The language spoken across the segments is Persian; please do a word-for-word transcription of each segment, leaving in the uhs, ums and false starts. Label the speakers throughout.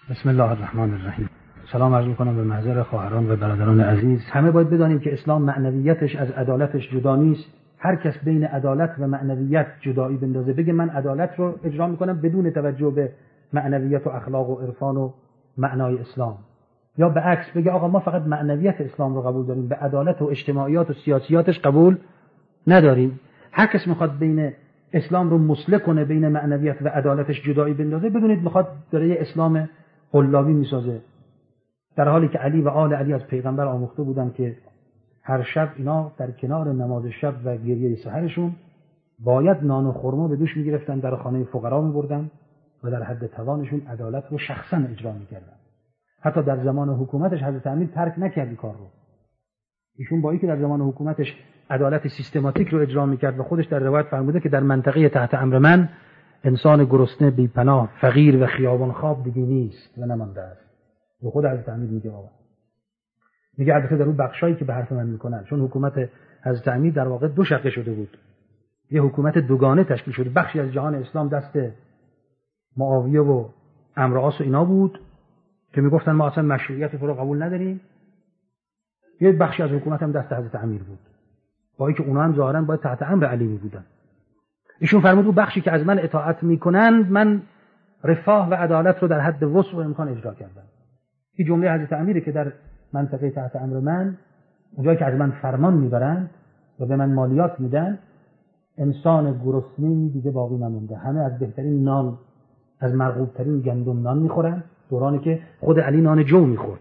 Speaker 1: بسم الله الرحمن الرحیم. سلام عرض می‌کنم به محضر خواهران و برادران عزیز. همه باید بدانیم که اسلام معنویتش از عدالتش جدا نیست. هر کس بین عدالت و معنویت جدایی بندازه، بگه من عدالت رو اجرا می‌کنم بدون توجه به معنویت و اخلاق و عرفان و معنای اسلام، یا به عکس بگه آقا ما فقط معنویت اسلام رو قبول داریم، به عدالت و اجتماعیات و سیاسیاتش قبول نداریم. هر کس میخواد بین اسلام رو مسله کنه، بین معنویت و عدالتش جدایی بندازه، بدونید میخواد داره یه اسلام قلابی میسازه، در حالی که علی و آل علی از پیغمبر آموخته بودن که هر شب اینا در کنار نماز شب و گریه سحرشون باید نان و خرما به دوش میگرفتن، در خانه فقرا میبردن و در حد توانشون عدالت رو شخصا اجرا میکردن. حتی در زمان حکومتش حضرت امیر ترک نکرد کار رو. ایشون با اینکه در زمان حکومتش عدالت سیستماتیک رو اجرا میکرد و خودش در روایت فرموده که در منطقه تحت امر من انسان گرسنه، بی پناه، فقیر و خیابان خواب دیگه نیست و نمانده است. و خود حضرت امیر میگه بابا، میگه البته در اون بخشایی که به حرف من میکنن، چون حکومت حضرت امیر در واقع دو شقه شده بود، یه حکومت دوگانه تشکیل شده، بخشی از جهان اسلام دست معاویه و عمرو عاص و اینا بود که میگفتن ما اصلا مشروعیت رو قبول نداریم، یه بخشی از حکومت هم دست حضرت امیر بود، با اینکه اونا هم ظاهرا باید تحت امر علی می بودن. ایشون فرمود اون بخشی که از من اطاعت میکنند من رفاه و عدالت رو در حد وسع و امکان اجرا کردم. این جمله حضرت امیره که در منطقه تحت امر من، اونجایی که از من فرمان میبرند و به من مالیات میدن، انسان گرسنه دیگه باقی نمونده، همه از بهترین نان، از مرغوب ترین گندم نان میخورن، دورانی که خود علی نان جو میخورد.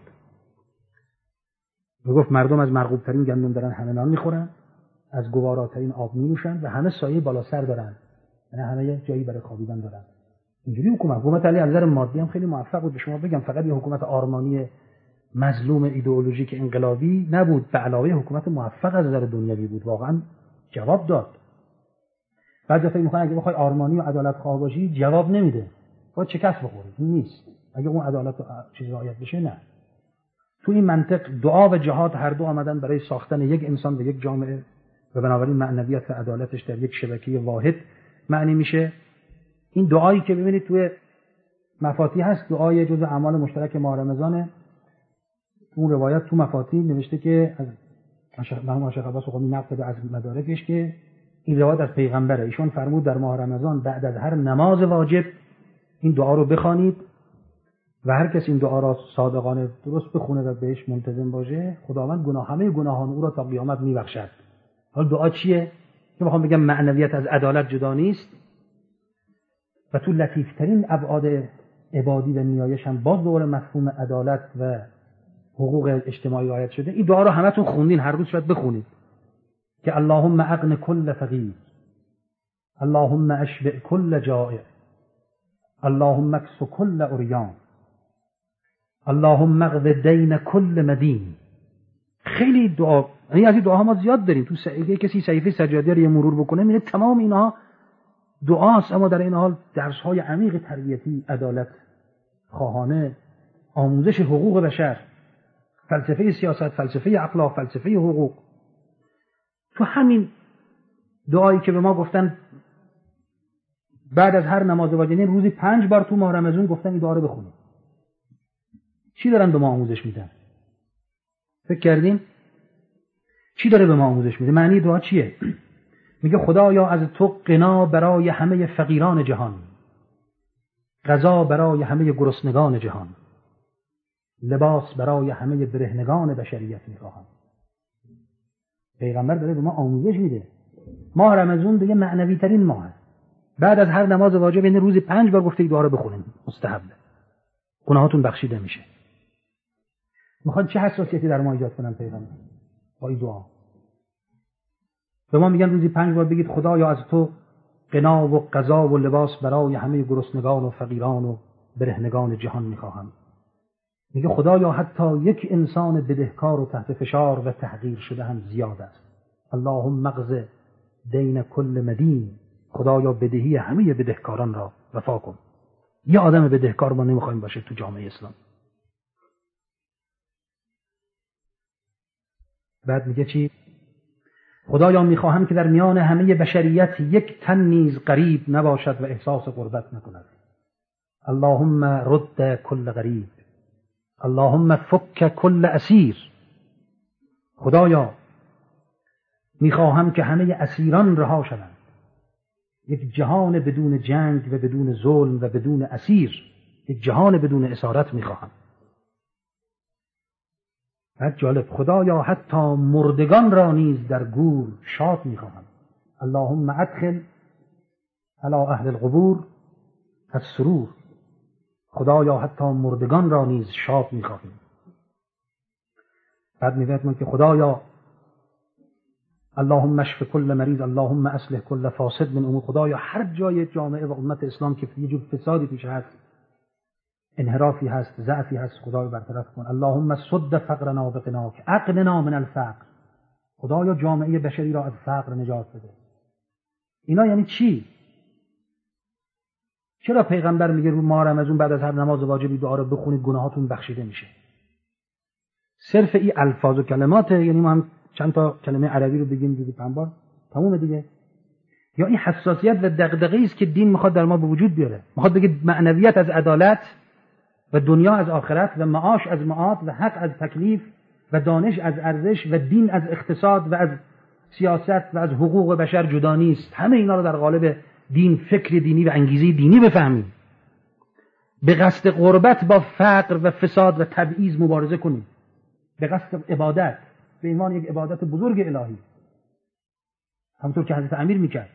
Speaker 1: میگفت مردم از مرغوب ترین گندم دارن همه نان میخورن، از گواراترین آب می نوشن و همه سایه بالا سر دارن، یعنی همه یه جایی برای خوابیدن دارن. اینجوری حکومت حکومت علی از نظر مادی هم خیلی موفق بود. به شما بگم فقط یه حکومت آرمانی مظلوم ایدئولوژیک انقلابی نبود، به علاوه حکومت موفق از نظر دنیوی بود، واقعا جواب داد. بعضی فکر می‌کنن اگه بخوای آرمانی و عدالت خواه باشی جواب نمیده، باید شکست بخوری. این نیست. اگه اون عدالت و چیز رعایت بشه نه. تو این منطق دعا و جهاد هر دو آمدن برای ساختن یک انسان و یک جامعه و بنابراین معنویت و عدالتش در یک شبکه واحد معنی میشه. این دعایی که ببینید توی مفاتیح هست، دعای جزء اعمال مشترک ماه رمضان، اون روایت تو مفاتیح نوشته که از مرحوم شیخ عباس قمی نقل از مدارکش که این روایت از پیغمبره، ایشون فرمود در ماه رمضان بعد از هر نماز واجب این دعا رو بخوانید و هر کس این دعا را صادقانه درست بخونه و بهش منتظم باشه، خداوند گناه همه گناهان او را تا قیامت میبخشد. حالا دعا چیه؟ که میخوام بگم معنویت از عدالت جدا نیست و تو لطیفترین ابعاد عبادی و نیایش هم باز دوباره مفهوم عدالت و حقوق اجتماعی رعایت شده. این دعا رو همتون خوندین، هر روز شاید بخونید که اللهم اغن کل فقیر، اللهم اشبع کل جائع، اللهم اکس کل عریان، اللهم اقض دین کل مدین. خیلی دعا، یعنی از این دعاها ما زیاد داریم. تو اگه کسی صحیفه سجادی رو یه مرور بکنه میبینه تمام اینها دعاست، اما در این حال درس‌های عمیق تربیتی، عدالت خواهانه، آموزش حقوق بشر، فلسفه سیاست، فلسفه اخلاق، فلسفه حقوق. تو همین دعایی که به ما گفتن بعد از هر نماز واجب روزی پنج بار تو ماه رمضان گفتن این دعا رو بخونید، چی دارن به ما آموزش میدن؟ فکر کردین؟ چی داره به ما آموزش میده؟ معنی دعا چیه؟ میگه خدایا از تو غنا برای همه فقیران جهان، غذا برای همه گرسنگان جهان، لباس برای همه برهنگان بشریت میخواهم. پیغمبر داره به ما آموزش میده. ماه رمضان دیگه معنوی ترین ماه است. بعد از هر نماز واجب این روزی پنج بار گفته دعا رو بخونید، مستحبه، گناهاتون بخشیده میشه. میخواد چه حساسیتی در ما ایجاد کنن پیغمبر با این دعا؟ به ما میگن روزی پنج بار بگید خدایا از تو غنا و غذا و لباس برای همه گرسنگان و فقیران و برهنگان جهان میخواهم. میگه خدایا حتی یک انسان بدهکار و تحت فشار و تحقیر شده هم زیاد است. اللهم اقض دین کل مدین، خدایا بدهی همه بدهکاران را وفا کن. یه آدم بدهکار ما نمیخوایم باشه تو جامعه اسلام. بعد میگه چی؟ خدایا میخواهم که در میان همه بشریت یک تن نیز غریب نباشد و احساس غربت نکند. اللهم رد کل غریب، اللهم فک کل اسیر. خدایا میخواهم که همه اسیران رها شوند، یک جهان بدون جنگ و بدون ظلم و بدون اسیر، یک جهان بدون اسارت میخواهم. بعد جالب، خدایا حتی مردگان را نیز در گور شاد میخواهم. اللهم ادخل علی اهل القبور السرور. خدایا حتی مردگان را نیز شاد میخواهیم. بعد میگوید که خدایا اللهم اشف کل مریض، اللهم اصلح کل فاسد من امور. خدایا هر جای جامعه و امت اسلام که یه جور فسادی توش هست، انحرافی هست، ضعفی هست، خدایا برطرف کن. اللهم سد فقرنا بغناک اغننا من الفقر. خدایا جامعه بشری را از فقر نجات بده. اینا یعنی چی؟ چرا پیغمبر میگه رو ماه رمضان بعد از هر نماز واجبی دعا رو بخونید گناهاتون بخشیده میشه؟ صرف این الفاظ و کلمات، یعنی ما هم چند تا کلمه عربی رو بگیم دیگه پنبار تمومه دیگه؟ یا این حساسیت و دغدغه‌ای است که دین میخواد در ما به وجود بیاره؟ میخواد بگه معنویت از عدالت و دنیا از آخرت و معاش از معاد و حق از تکلیف و دانش از ارزش و دین از اقتصاد و از سیاست و از حقوق بشر جدا نیست. همه اینا رو در قالب دین، فکر دینی و انگیزه دینی بفهمیم. به قصد قربت با فقر و فساد و تبعیض مبارزه کنیم، به قصد عبادت به عنوان یک عبادت بزرگ الهی، همونطور که حضرت امیر میکرد.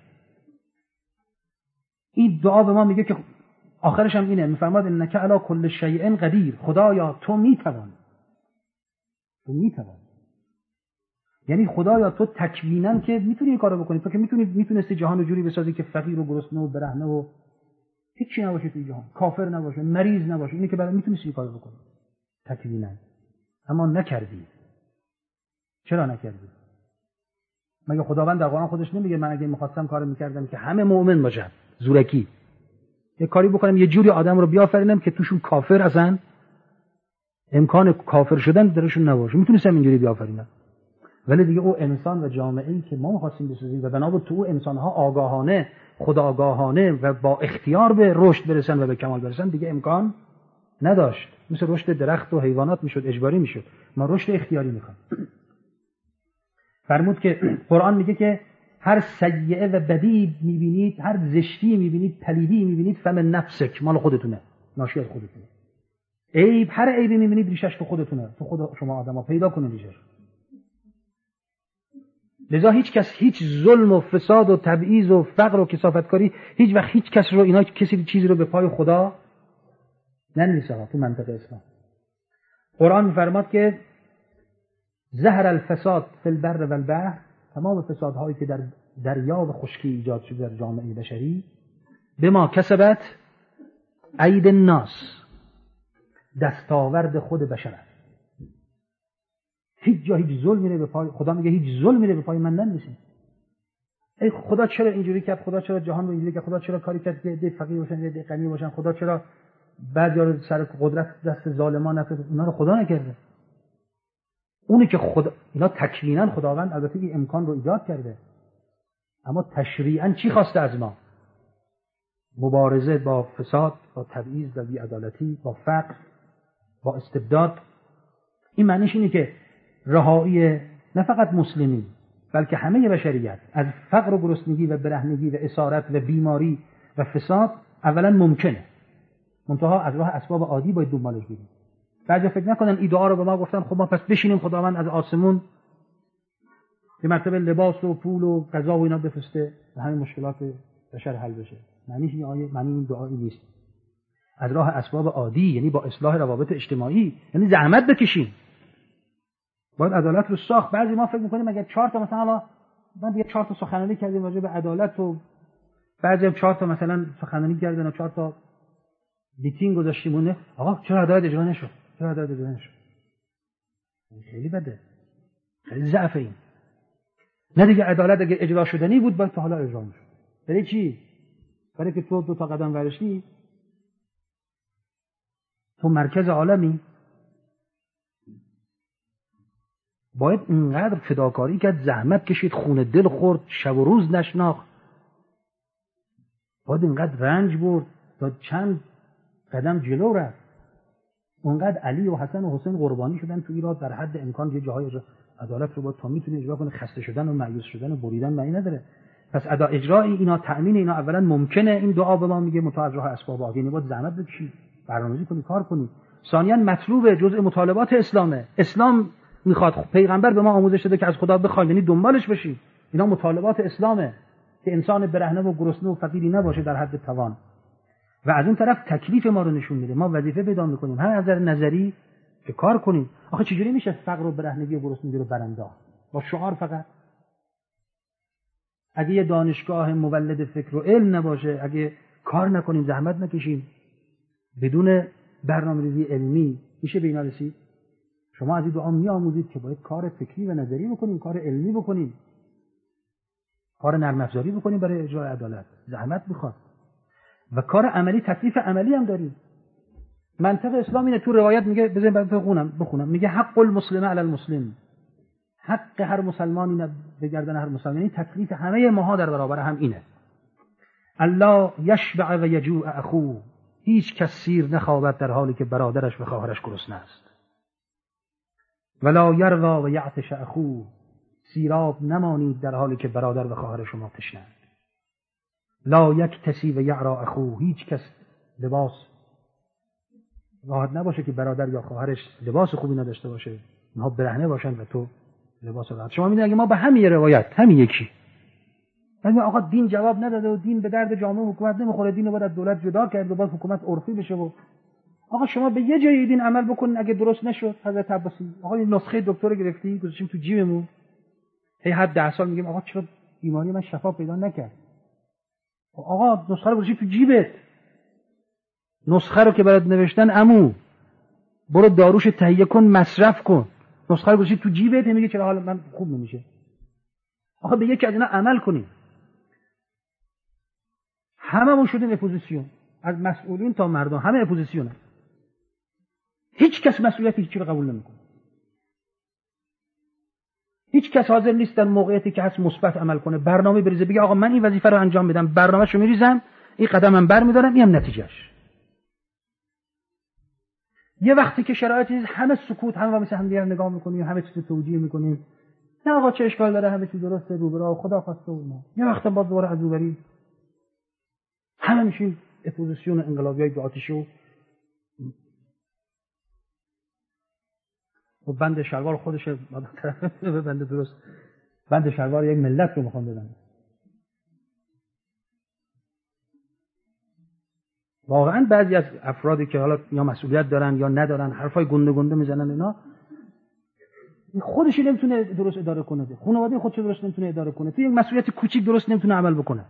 Speaker 1: این دعا به ما میگه که آخرش هم اینه، میفرماد انک علی کل شیء قدیر. خدایا تو میتوانی، تو میتوانی. یعنی خدایا تو تکویناً که میتونی این کارو بکنی. تو که میتونی میتونستی جهان رو جوری بسازی که فقیر و گرسنه و برهنه و هیچی نباشه توی جهان، کافر نباشه، مریض نباشه. اینی که برای میتونستی این کارو بکنی تکویناً، اما نکردی. چرا نکردی؟ مگه خداوند در قرآن خودش نمیگه من اگه می‌خواستم کارو میکردم که همه مؤمن باشن؟ زورکی یه کاری بکنم یه جوری آدم رو بیافرینم که توشون کافر اصلا امکان کافر شدن درشون نباشه. میتونستم اینجوری بیافرینم، ولی دیگه او انسان و جامعه‌ای که ما می‌خواستیم بسازیم و بنا به تو انسان‌ها آگاهانه، خودآگاهانه و با اختیار به رشد برسن و به کمال برسن، دیگه امکان نداشت. مثل رشد درخت و حیوانات میشد، اجباری میشد. ما رشد اختیاری می‌خوایم. فرمود که قرآن میگه که هر سیئه و بدی میبینید، هر زشتی میبینید، پلیدی میبینید، فمن نفسک، مال خودتونه، ناشی از خودتونه. عیب، هر عیبی میبینید ریشش تو خودتونه، تو خود شما آدم‌ها پیدا کنید ریشش. لذا هیچ کس هیچ ظلم و فساد و تبعیض و فقر و کثافتکاری هیچ وقت هیچ کس رو اینا کسی چیزی رو به پای خدا ننویسه. تو منطقه اسلام قرآن میفرماد که ظهر الفساد فی البر و البحر، تمام فسادهایی که در دریا و خشکی ایجاد شده در جامعه بشری، بما کسبت اید الناس، دستاورد خود بشر است. هیچ جا هیچ ظلم میره به پای خدا. میگه هیچ ظلم میره به پای من ننویسین. ای خدا چرا اینجوری کرد؟ خدا چرا جهان رو اینجوری کرد؟ خدا چرا کاری کرد که ده فقیر باشن ده غنی باشن؟ خدا چرا بعضیا رو سر قدرت دست ظالمان نفرد؟ اونا رو خدا نکرده. اونی که خدا، اینا تکویناً خداوند البته این امکان رو ایجاد کرده، اما تشریعاً چی خواسته از ما؟ مبارزه با فساد، با تبعیض و بی‌عدالتی، با فقر، با استبداد. این معنیش اینه که رهایی نه فقط مسلمین بلکه همه بشریت از فقر و گرسنگی و برهنگی و اسارت و بیماری و فساد اولا ممکنه، منتها از راه اسباب عادی باید دنبالش بریم. بعضی فکر نکنن این دعا رو به ما گفتن خب ما پس بشینیم خداوند از آسمون به مرتبه لباس و پول و غذا و اینا بفرسته و همین مشکلات بشر حل بشه. معنیش این آیه، معنی این دعایی نیست. از راه اسباب عادی، یعنی با اصلاح روابط اجتماعی، یعنی زحمت بکشیم. باید عدالت رو ساخت. بعضی ما فکر می‌کنیم اگر چهار تا مثلا ما دیگه چهار تا سخنرانی کردیم راجع به عدالت و بعضی هم چهار تا مثلا سخنرانی کردن و چهار تا میتینگ گذاشتیمونه، آقا چرا عدالت اجرا نشد؟ چرا عدالت اجرا نشد؟ خیلی بده، خیلی ضعف این. نه دیگه عدالت اگه اجرا شدنی بود باید تا حالا اجرا میشد. برای چی؟ برای که تو دو تا قدم ورشی، تو مرکز عالمی، باید اینقدر فداکاری کرد، زحمت کشید، خون دل خورد، شب و روز نشناخت، باید اینقدر رنج برد تا چند قدم جلو رفت. اونقدر علی و حسن و حسین قربانی شدن تو ایران، در حد امکان یه جاهای عدالت رو با تا میتونه اجرا کنه، خسته شدن و مایوس شدن و بریدن معنی نداره. پس ادا اجرای اینا، تأمین اینا اولا ممکنه. این دعا به ما میگه متو از راه اسباب آگینی، باید زحمت بکشید، برنامه‌ریزی کنید، کار کنید. ثانیاً مطلوب جزء مطالبات اسلامه. اسلام میخواد، پیغمبر به ما آموزش داده که از خدا بخواید، یعنی دنبالش بشید. اینا مطالبات اسلامه که انسان برهنه و گرسنه و فقیری نباشه در حد توان. و از اون طرف تکلیف ما رو نشون میده. ما وظیفه پیدا میکنیم هم از نظر نظری که کار کنیم. آخه چجوری میشه فقر و برهنگی و گرسنگی رو برانداخت با شعار فقط؟ اگه یه دانشگاه مولد فکر و علم نباشه، اگه کار نکنیم، زحمت نکشیم، بدون برنامه‌ریزی علمی، میشه به اینا رسید؟ شما از این دعا میآموزید که باید کار فکری و نظری بکنیم، کار علمی بکنیم، کار نرم افزاری بکنیم برای اجرای عدالت. زحمت میخواد. و کار عملی، تکلیف عملی هم داریم. منطق اسلام اینه، تو روایت میگه، بذارید بخونم بخونم میگه حق المسلم علی المسلم، حق هر مسلمانی به گردن هر مسلمانی. یعنی تکلیف همه ماها در برابر هم اینه. الله یشبع و یجوع اخوه، هیچ کس سیر نخوابد در حالی که برادرش و خواهرش گرسنه است. ولا یروا و یعطش اخوه، سیراب نمانید در حالی که برادر و خواهر شما تشنه‌اند. لا یکتسی و یعرا اخوه، هیچ کس لباس راحت نباشه که برادر یا خواهرش لباس خوبی نداشته باشه، اونها برهنه باشن و تو لباس راحت. شما می‌بینید اگه ما به همین روایت، همین یکی، اگه آقا دین جواب نداده و دین به درد جامعه حکومت نمیخوره، دین رو باید از دولت جدا کرد و باید حکومت عرفی بشه، و آقا شما به یه جای دین عمل بکنین، اگه درست نشد حضرت عباسی آقا این نسخه دکتر گرفتیم گذاشتیم تو جیبمون، هی هر ده سال میگیم آقا چرا بیماری من شفا پیدا نکرد؟ آقا نسخه رو گذاشتی تو جیبت، نسخه رو که برات نوشتن عمو برو داروش تهیه کن مصرف کن، نسخه رو گذاشتی تو جیبت، میگه چرا حال من خوب نمیشه؟ آقا به یکی از اینا عمل کنیم. هممون شدیم اپوزیسیون، از مسئولین تا مردم همه اپوزیسیونه. هیچ کس مسئولیت هیچی رو قبول نمیکنه. هیچ کس حاضر نیست در موقعیتی که هست مثبت عمل کنه، برنامه بریزه، بگه آقا من این وظیفه رو انجام میدم، برنامه‌شو میریزم، این قدمم برمی‌دارم، اینم نتیجهش. یه وقتی که شرایطی همه سکوت، همه مثل هم دیگه نگاه می‌کنیم، همه چیز توجیه می‌کنیم، نه آقا چه اشکال داره، همه چیز درسته، رو به راه خدا خواسته و نه. یه وقت باز دوباره از روبری همه میشیم اپوزیسیون انقلابیای دو آتیشو و بند شلوار خودش به بند درست، بند شلوار یک ملت رو میخوام بدن. واقعا بعضی از افرادی که حالا یا مسئولیت دارن یا ندارن، حرفای گنده گنده میزنن، اینا خودش نمیتونه درست اداره کنه، خانواده خودش درست نمیتونه اداره کنه، تو یک مسئولیت کوچیک درست نمیتونه عمل بکنه.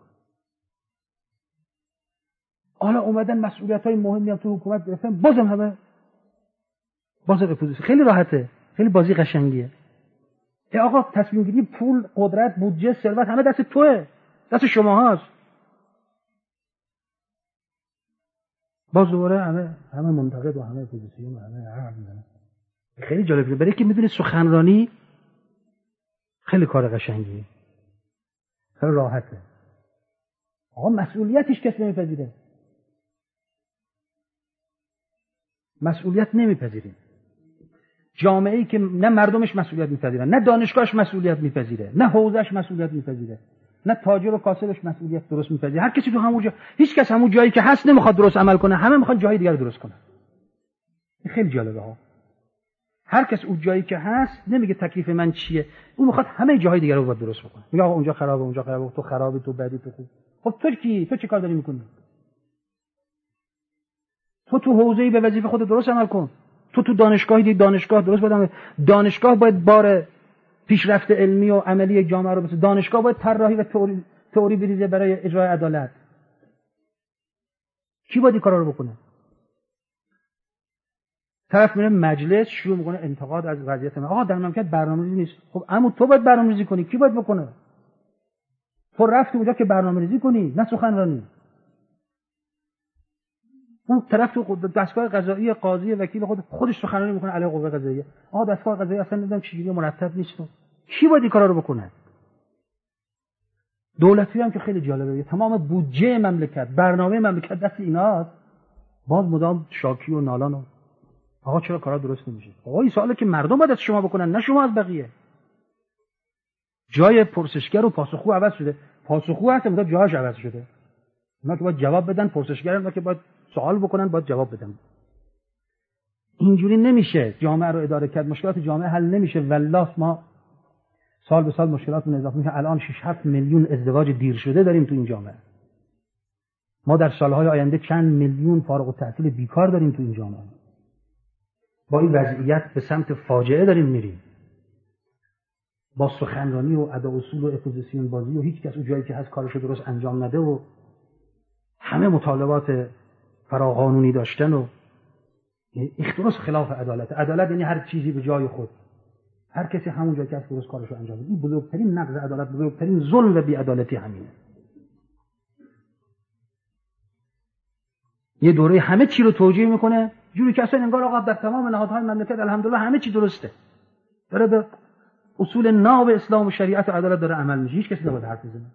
Speaker 1: حالا اومدن مسئولیت‌های مهمی هم تو حکومت گرفتن، بازم همه باز اپوزیسیون. خیلی راحته، خیلی بازی قشنگیه. ای آقا تصمیم گیری، پول، قدرت، بودجه، ثروت همه دست توئه، دست شما هست. باز دوباره همه همه منتقد و همه اپوزیسیون و همه حرف میزنن. خیلی جالبه، برای که میدونید سخنرانی خیلی کار قشنگیه، خیلی راحته. آقا مسئولیتش کس نمیپذیره، مسئولیت نمیپذیریم. جامعه‌ای که نه مردمش مسئولیت میپذیرن، نه دانشگاهش مسئولیت میپذیره، نه حوزه‌اش مسئولیت میپذیره، نه تاجر و کاسبش مسئولیت درست میپذیره. هر کسی تو همون جا، هیچ کس همون جایی که هست نمیخواد درست عمل کنه، همه میخوان جای دیگر درست کنه. این خیلی جالبه ها. هر کس اون جایی که هست نمیگه تکلیف من چیه، اون میخواد همه جاهای دیگر رو درست بکنه. میگه آقا اونجا خرابه، اونجا خرابه، تو خرابی، تو بدی، تو خوب. خب تو کی؟ تو چه کار داری میکنی؟ تو تو حوزه‌ای به وظیفه خودت درست عمل کن. تو تو دانشگاهی دی دانشگاه درست بدم. دانشگاه باید بار پیشرفت علمی و عملی جامعه رو بسازه. دانشگاه باید طراحی و تئوری تئوری بریزه برای اجرای عدالت. کی باید این کارا رو بکنه؟ طرف میره مجلس شروع میکنه انتقاد از وضعیت ما. آقا در مملکت برنامه‌ریزی نیست. خب عمو تو باید برنامه‌ریزی کنی. کی باید بکنه؟ تو رفتی اونجا که برنامه‌ریزی کنی، نه سخنرانی. اون طرف تو دستگاه قضایی، قاضی، وکیل خود خودش سخنرانی میکنه علیه قوه قضاییه. آقا دستگاه قضایی اصلا نمیدونم چجوری مرتب نیست. کی باید این کارا رو بکنه؟ دولتی هم که خیلی جالبه، تمام بودجه مملکت، برنامه مملکت دست ایناست. باز مدام شاکی و نالان و آقا چرا کارا درست نمیشه؟ آقا این سواله که مردم باید از شما بکنن، نه شما از بقیه. جای پرسشگر و پاسخگو عوض شده. پاسخگو هست اما جاش عوض شده. اونا که باید جواب بدن، پرسشگرن اونا که باید سوال بکنن، باید جواب بدن. اینجوری نمیشه جامعه رو اداره کرد. مشکلات جامعه حل نمیشه. والله ما سال به سال مشکلاتمون اضافه میشه. الان شش هفت میلیون ازدواج دیر شده داریم تو این جامعه. ما در سالهای آینده چند میلیون فارغ التحصیل بیکار داریم تو این جامعه. با این وضعیت به سمت فاجعه داریم میریم. با سخنرانی و ادا اصول و اپوزیسیون بازی و هیچ کس اون جایی که هست کارشو درست انجام نده و همه مطالبات فراقانونی داشتن و درست خلاف عدالت. عدالت یعنی هر چیزی به جای خود، هر کسی همون جایی که هست درست کارشو انجام بده. این بزرگترین نقض عدالت، بزرگترین ظلم و بی‌عدالتی همینه. یه دوره همه چی رو توجیه میکنه جوری که اصلا انگار آقا در تمام نهادهای مملکت الحمدلله همه چی درسته، داره به اصول ناب اسلام و شریعت و عدالت داره عمل میشه. هیچ کسی نباید حرف بزنه.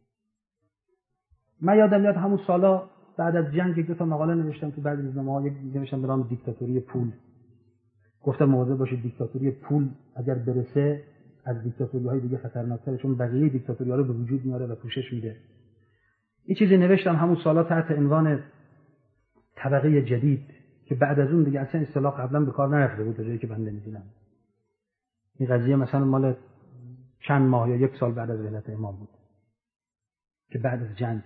Speaker 1: من یادم میاد همون سالا بعد از جنگ یک دو تا مقاله نوشتم تو بعضی روزنامه‌ها، یک نوشتم به نام دیکتاتوری پول. گفتم مواظب باشید دیکتاتوری پول اگر برسه از دیکتاتوری‌های دیگه خطرناک‌تره، چون بقیه دیکتاتوری‌ها رو به وجود میاره و پوشش میده. این چیزی نوشتم همون سالا تحت عنوان طبقه جدید که بعد از اون دیگه اصلا اصطلاح قبلا به کار نرفته بود، جایی که بنده می‌دونم. این قضیه مثلا مال چند ماه یا یک سال بعد از ولادت امام بود که بعد از جنگ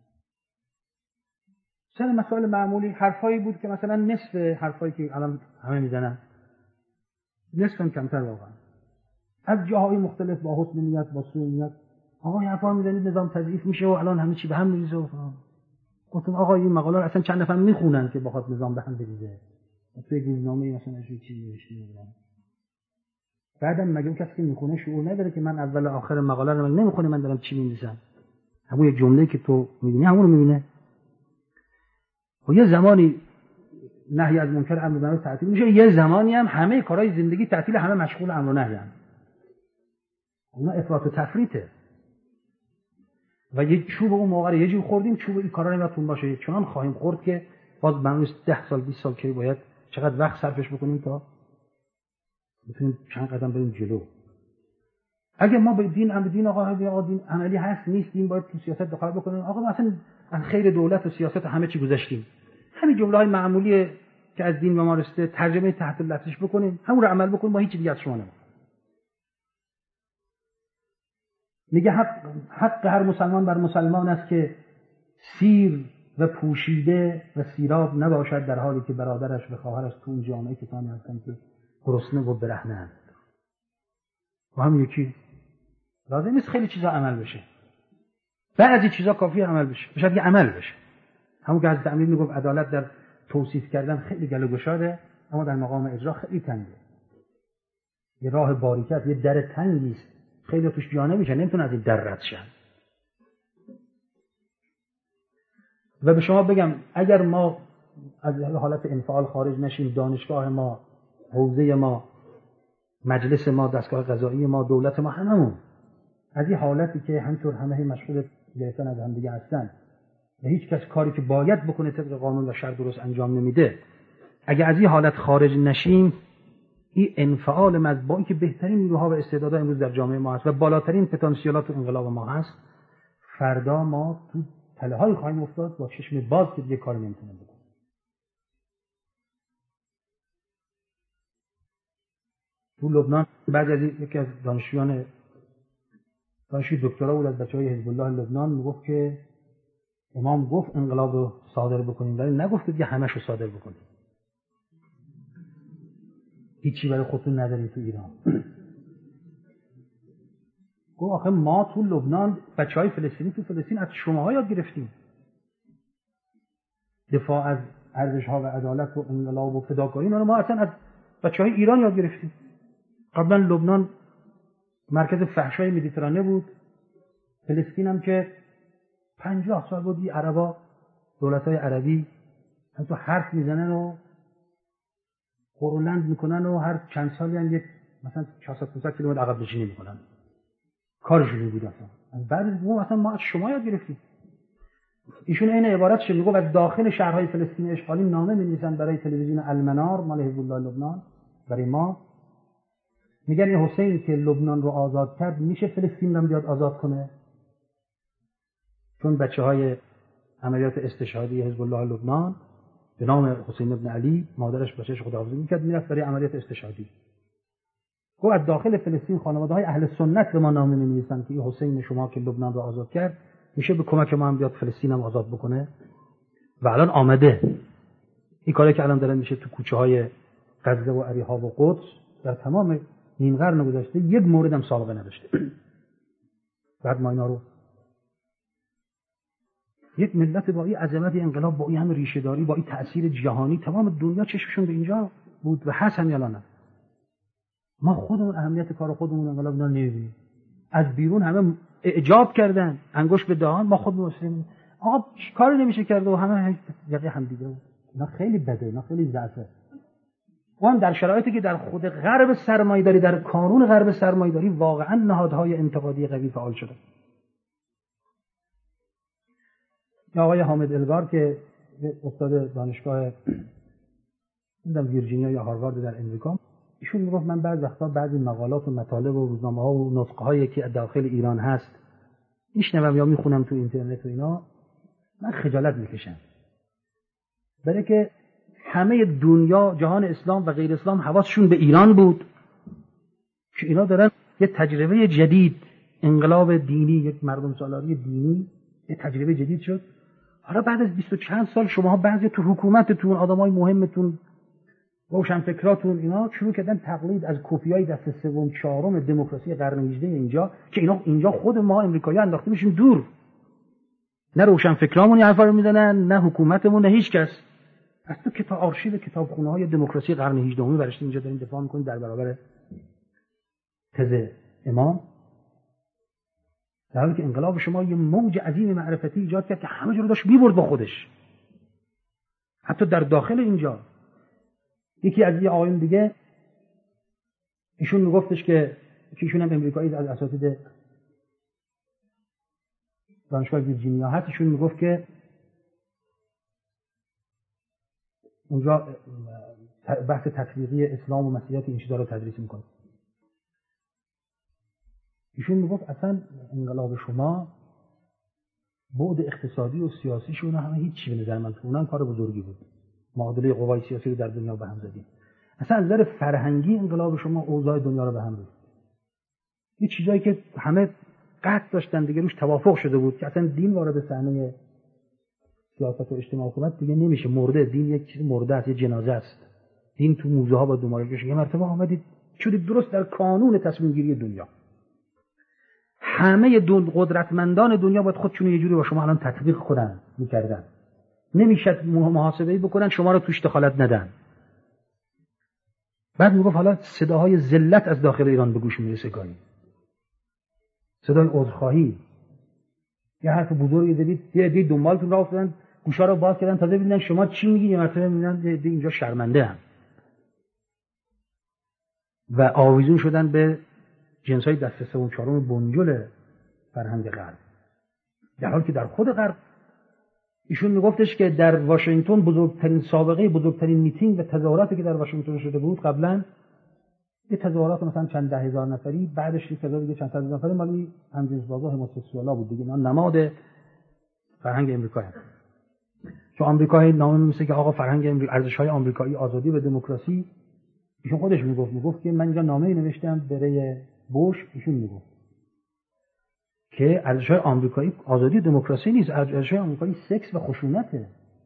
Speaker 1: سر مسائل معمولی حرفایی بود که مثلا نصف حرفایی که الان همه میزنن، نصف هم کمتر واقعا، از جاهای مختلف با حسن نیت با سوء نیت آقا حرفا میزنید نظام تضعیف میشه و الان همه چی به هم میریزه و فلان. گفتم آقا این مقاله رو اصلا چند نفر میخونن که بخواد نظام به هم بریزه؟ توی روزنامه مثلا چه چیزی نوشته. بعدم مگه اون کسی که میخونه شعور نداره که من اول آخر مقاله رو من نمیخونه، من دارم چی می‌نویسم؟ همون یک جمله که تو می‌بینی همون رو می‌بینه. و یه زمانی نهی از منکر امر معروف تعطیل میشه، یه زمانی هم همه کارهای زندگی تعطیل، همه مشغول امر و نهی ان. اونا افراط و تفریطه. و یه چوب اون موقع یه جور خوردیم، چوب این کارا نمیتون باشه، چنان خواهیم خورد که باز بنویس ده سال بیست سال که باید چقدر وقت صرفش بکنیم تا بتونیم چند قدم بریم جلو. اگه ما به دین امر دین آقا آقا دین عملی هست نیست، دین باید تو سیاست دخالت بکنیم. آقا مثلا از خیر دولت و سیاست همه چی گذاشتیم، همین جمله‌های معمولی که از دین به ما رسیده ترجمه تحت لفظش بکنیم، همون رو عمل بکنیم، با هیچ دیگه از شما نمیخوام. میگه حق حق هر مسلمان بر مسلمان است که سیر و پوشیده و سیراب نباشد در حالی که برادرش و خواهرش تو اون جامعه کسانی هستند که گرسنه و برهنه‌اند. و هم یکی لازم نیست خیلی چیزا عمل بشه، بعضی چیزا کافیه عمل بشه، بشه دیگه عمل بشه. همون که حضرت امیر میگفت عدالت در توصیف کردن خیلی گله گشاده، اما در مقام اجرا خیلی تنگه. یه راه باریکه، یه در تنگی است، خیلی توش جا نمیشه، نمیتونه از این در رد شن. و به شما بگم اگر ما از حالت انفعال خارج نشیم، دانشگاه ما، حوزه ما، مجلس ما، دستگاه قضایی ما، دولت ما، هممون از این حالتی که همطور همه مشغول گرفتن از هم دیگه هستن و هیچ کس کاری که باید بکنه طبق قانون و شرع درست انجام نمیده، اگه از این حالت خارج نشیم، این انفعال مذبانی که بهترین نیروها و استعدادها امروز در جامعه ما هست و بالاترین پتانسیلات انقلاب ما هست، فردا ما تو تله‌های خواهیم افتاد با چشم باز که دیگه کار نمیتونیم بکنیم. تو لبنان بعد از یکی از دانشجویان دانشجوی دکترا بود از بچه‌های حزب الله لبنان میگفت که امام گفت انقلاب رو صادر بکنیم، ولی نگفت که دیگه همش رو صادر بکنیم. هیچی برای خودتون نداریم تو ایران. گفت آخه ما تو لبنان بچه‌های فلسطینی تو فلسطین از شماها یاد گرفتیم دفاع از ارزش‌ها و عدالت و انقلاب و فداکاری، اینا رو ما اصلا از بچه‌های ایران یاد گرفتیم. قبلا لبنان مرکز فحشای مدیترانه بود، فلسطین هم که پنجاه سال بودی عربا دولت‌های عربی هم تو حرف میزنن و قرولند میکنن و هر چند سالی هم یک مثلا چهارصد پانصد کیلومتر عقب نشینی میکنن. کارشون بود اصلا. بعد ما اصلا ما از شما یاد گرفتیم. ایشون این عبارت شد، میگه از داخل شهرهای فلسطین اشغالی نامه می‌نویسن برای تلویزیون المنار مال حزب الله لبنان، برای ما میگن این حسین که لبنان رو آزاد کرد میشه فلسطین رو بیاد آزاد کنه، چون بچه‌های عملیات استشهادی حزب الله لبنان به نام حسین ابن علی مادرش بچه‌ش خداحافظی میکرد میرفت برای عملیات استشهادی. گفت از داخل فلسطین خانواده‌های اهل سنت به ما نامه می‌نویسن که این حسین شما که لبنان رو آزاد کرد میشه به کمک ما هم بیاد فلسطین هم آزاد بکنه. و الان آمده این کاری که الان داره میشه تو کوچه‌های غزه و اریحا و قدس در تمام نیم قرن گذشته یک مورد هم سابقه نداشته. بعد ما اینا رو یک ملت با این عظمت انقلاب، با این همه ریشه داری، با این تأثیر جهانی، تمام دنیا چشمشون به اینجا بود و هست هم الان. ما خودمون اهمیت کار خودمون انقلاب اینا نمی‌بینیم. از بیرون همه اعجاب کردن، انگشت به دهان، ما خود مسلمیم آقا کاری نمیشه کرد و همه یقه هم دیگه. اینا خیلی بده، اینا خیلی ضعفه. اون در شرایطی که در خود غرب سرمایه‌داری، در کانون غرب سرمایه‌داری واقعا نهادهای انتقادی قوی فعال شده. یا آقای حامد الگار که استاد دانشگاه نمیدونم ویرجینیا یا هاروارد در امریکا، ایشون میگفت من بعضی وقتا بعضی مقالات و مطالب و روزنامه‌ها و نسخه‌هایی که داخل ایران هست میشنوم یا میخونم تو اینترنت و اینا، من خجالت میکشم. برای که همه دنیا، جهان اسلام و غیر اسلام حواسشون به ایران بود که اینا دارن یه تجربه جدید، انقلاب دینی، یک مردم سالاری دینی، یه تجربه جدید شد. حالا بعد از بیست و چند سال شماها بعضی تو حکومتتون، آدمای مهمتون، روشنفکراتون اینا شروع کردن تقلید از کپیای دست سوم چهارم دموکراسی قرن هجدهم اینجا که اینا اینجا خود ما آمریکایی‌ها انداخته میشیم دور. نه روشنفکرامون این حرفا رو میزنن، نه حکومتمون، نه هیچ کس. از تو کتاب آرشیو کتابخونه‌های دموکراسی قرن هجدهم برشتیم اینجا داریم دفاع می‌کنیم در برابر تز امام، در حالی که انقلاب شما یه موج عظیم معرفتی ایجاد کرد که همه جا رو داشت می‌برد با خودش. حتی در داخل اینجا یکی از یه آقایون دیگه ایشون میگفتش که ایشون هم امریکایی از اساتید دانشگاه ویرجینیا هست، ایشون میگفت که اونجا بحث تطبیقی اسلام و مسیحیت این چیزا رو تدریس میکنه. ایشون میگفت اصلا انقلاب شما بعد اقتصادی و سیاسیشون همه هیچی به نظر من تو اونم کار بزرگی بود. معادله قوای سیاسی رو در دنیا به هم زدیم. اصلا از نظر فرهنگی انقلاب شما اوضاع دنیا رو به هم ریخت. یه چیزایی که همه قطع داشتن دیگه روش توافق شده بود که اصلا دین وارد صحنه سیاست و اجتماع حکومت دیگه نمیشه. مرده، دین یک چیز مرده است، یه جنازه است. دین تو موزه ها با دومارش بشه. یه مرتبه آمدید شدید درست در کانون تصمیم گیری دنیا. همه دون قدرتمندان دنیا باید خودشون یه جوری با شما الان تطبیق کنن می‌کردن. نمیشه محاسبه‌ای بکنن شما رو توش دخالت ندن. بعد میگفت حالا صداهای ذلت از داخل ایران به گوش میرسه گاهی. صدای عذرخواهی. یه حرف بزرگی زدید، یه دی دنبالتون راه افتادن، گوشا رو باز کردن تازه ببینن شما چی میگی، یه مرتبه میبینن دی اینجا شرمنده هم. و آویزون شدن به جنس‌های دست سوم چهارم بنجل فرهنگ غرب. در حالی که در خود غرب ایشون میگفتش که در واشنگتن بزرگترین سابقه بزرگترین میتینگ و تظاهراتی که در واشنگتن شده بود قبلا یه تظاهرات مثلا چند ده هزار نفری، بعدش یه تظاهرات دیگه چند صد هزار نفری مالی همجنسبازا هموسکسوالا بود دیگه. اینا نماد فرهنگ امریکا هست. چون آمریکا نامه می‌نویسه که آقا فرهنگ امریکا، ارزش‌های آمریکایی، آزادی و دموکراسی. ایشون خودش میگفت میگفت که من اینجا نامه‌ای نوشتم برای بوش، ایشون میگفت که ارزش‌های آمریکایی آزادی و دموکراسی نیست، ارزش‌های آمریکایی سکس و خشونته.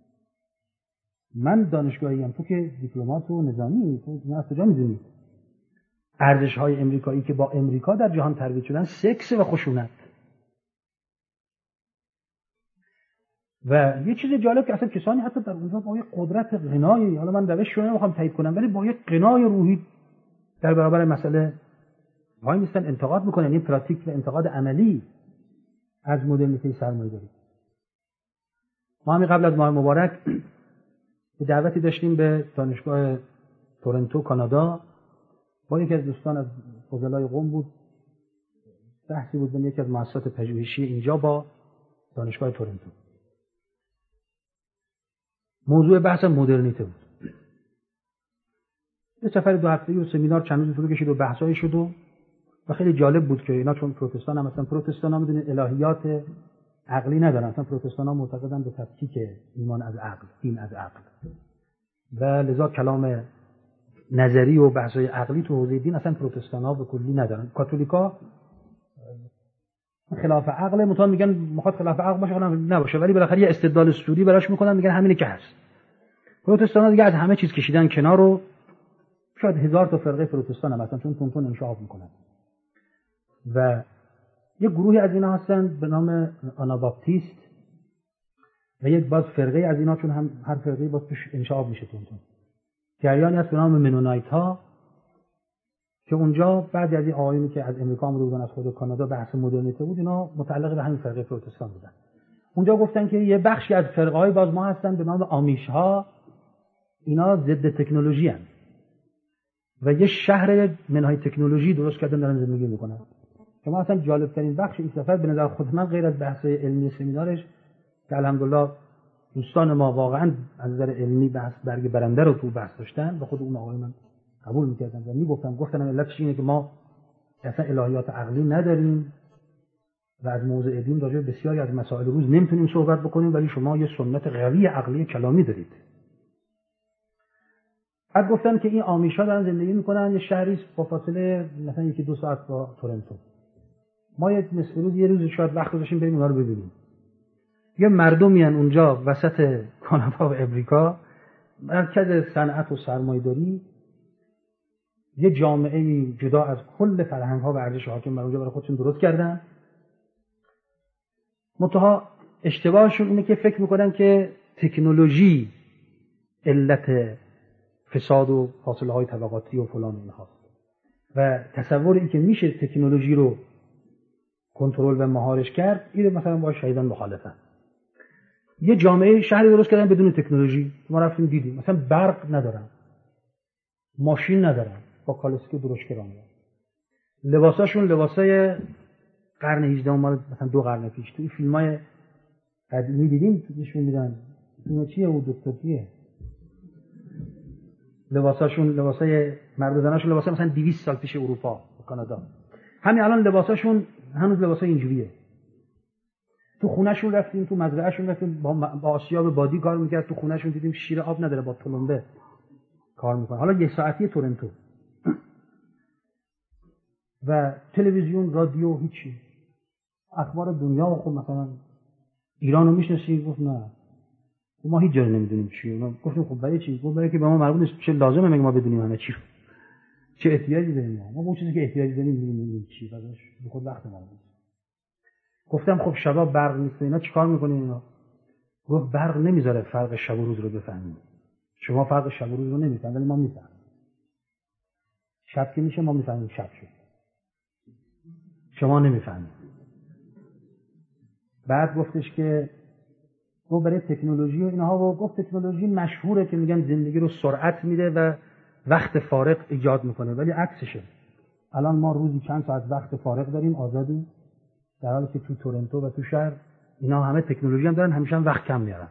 Speaker 1: من دانشگاهی‌ام، تو که دیپلمات و نظامی، تو از کجا می‌دونی؟ ارزش‌های امریکایی که با امریکا در جهان ترویج شدن سکس و خشونت. و یه چیز جالب که اصلا کسانی حتی در اونجا با یه قدرت غنایی، حالا من روش رو نمیخوام تایید کنم، ولی با یه غنای روحی در برابر مسئله وای نیستن انتقاد میکنن، یعنی پراتیک و انتقاد عملی از مدرنیته سرمایه‌داری. ما همین قبل از ماه مبارک به دعوتی داشتیم به دانشگاه تورنتو کانادا، با یکی از دوستان از فضلای قم بود، بحثی بود بین یکی از مؤسسات پژوهشی اینجا با دانشگاه تورنتو. موضوع بحث مدرنیته بود. یه سفر دو هفته‌ای و سمینار چند روزی طول کشید و بحثایی شد و و خیلی جالب بود که اینا چون پروتستان هم مثلا پروتستان ها میدونید الهیات عقلی ندارن، مثلا پروتستان ها معتقدن به تفکیک ایمان از عقل، دین از عقل، و لذا کلام نظری و بحث‌های عقلی تو حوزه دین اصلا پروتستان ها به کلی ندارن. کاتولیکا خلاف عقل، متون میگن میخواد خلاف عقل باشه نباشه، ولی بالاخره یه استدلال اسطوری براش میکنن، میگن همینه که هست. پروتستان ها دیگه از همه چیز کشیدن کنار رو شاید هزار تا فرقه پروتستان هم هستن چون تون تون انشعاب میکنن و یه گروهی از اینا هستن به نام آناباپتیست و یک باز فرقه از اینا چون هم هر فرقه باز توش انشعاب میشه تون تون. جریانی هست به نام منونایت ها که اونجا بعضی از این آقایونی که از امریکا آمده بودن، از خود کانادا، بحث مدرنیته بود، اینا متعلق به همین فرقه پروتستان بودن. اونجا گفتن که یه بخشی از فرقه های باز ما هستن به نام آمیش ها، اینا ضد تکنولوژی هستند و یه شهر منهای تکنولوژی درست کردن دارن زندگی میکنن. شما اصلا جالب ترین بخش این سفر به نظر خود من غیر از بحث علمی سمینارش که الحمدلله دوستان ما واقعا از نظر علمی بحث برگ برنده رو تو بحث داشتن و خود اون آقای من قبول میکردن و میگفتن گفتن علتش اینه که ما اصلا الهیات عقلی نداریم و از موضع دین راجع به بسیاری از مسائل روز نمیتونیم صحبت بکنیم، ولی شما یه سنت قوی عقلی کلامی دارید. بعد گفتن که این آمیشا دارن زندگی میکنن یه شهری با فاصله مثلا یکی دو ساعت با تورنتو. ما یک نصف روز یه روز شاید وقت گذاشتیم بریم اونها رو ببینیم. یه مردم میان اونجا وسط کانادا و امریکا، مرکز صنعت و سرمایه‌داری، یه جامعه جدا از کل فرهنگ‌ها و ارزش حاکم بر اونجا برای خودشون درست کردن. منتها اشتباهشون اینه که فکر میکنن که تکنولوژی علت فساد و فاصله های طبقاتی و فلان اینها و تصور این که میشه تکنولوژی رو کنترل و مهارش کرد، این مثلا با شایدن مخالفه. یه جامعه شهری درست کردن بدون تکنولوژی. ما رفتیم دیدیم مثلا برق ندارن، ماشین ندارن، با کالسکه درشکه راه میرن. لباساشون لباسای قرن هجدهم مال مثلا دو قرن پیش. تو این فیلمای قدیمی دیدیم نشون میدن. فیلم چیه او دکتر کیه؟ لباساشون لباسای مرد و زناشون لباسای مثلا دویست سال پیش اروپا و کانادا. همین الان لباساشون هنوز لباسای اینجوریه. تو خونهشون رفتیم، تو مزرعهشون رفتیم، با, با آسیاب بادی کار میکرد، تو خونهشون دیدیم شیر آب نداره با تلمبه کار میکنه. حالا یه ساعتی تورنتو و تلویزیون، رادیو، هیچی. اخبار دنیا و خب مثلا ایرانو میشناسی؟ گفت نه ما هیچ جایی نمیدونیم چیه. ما گفتیم خب برای چی؟ گفت برای که به ما مربوط نیست. چه لازمه مگه ما بدونیم همه چی؟ چه احتیاجی داریم ما؟ ما اون چیزی که احتیاج داریم میدونیم چی، بعدش به خود وقت ما نیست. گفتم خب شبا برق نیست اینا چیکار میکنین اینا؟ گفت برق نمیذاره فرق شب و روز رو بفهمیم. شما فرق شب و روز رو نمیفهمید ولی ما میفهمیم. شب که میشه ما میفهمیم شب شد. شما نمیفهمید. بعد گفتش که گفت برای تکنولوژی و اینها و گفت تکنولوژی مشهوره که میگن زندگی رو سرعت میده و وقت فارغ ایجاد میکنه، ولی عکسشه. الان ما روزی چند ساعت وقت فارغ داریم آزادی، در حالی که تو تورنتو و تو شهر اینا همه تکنولوژی هم دارن، همیشه هم وقت کم میارن.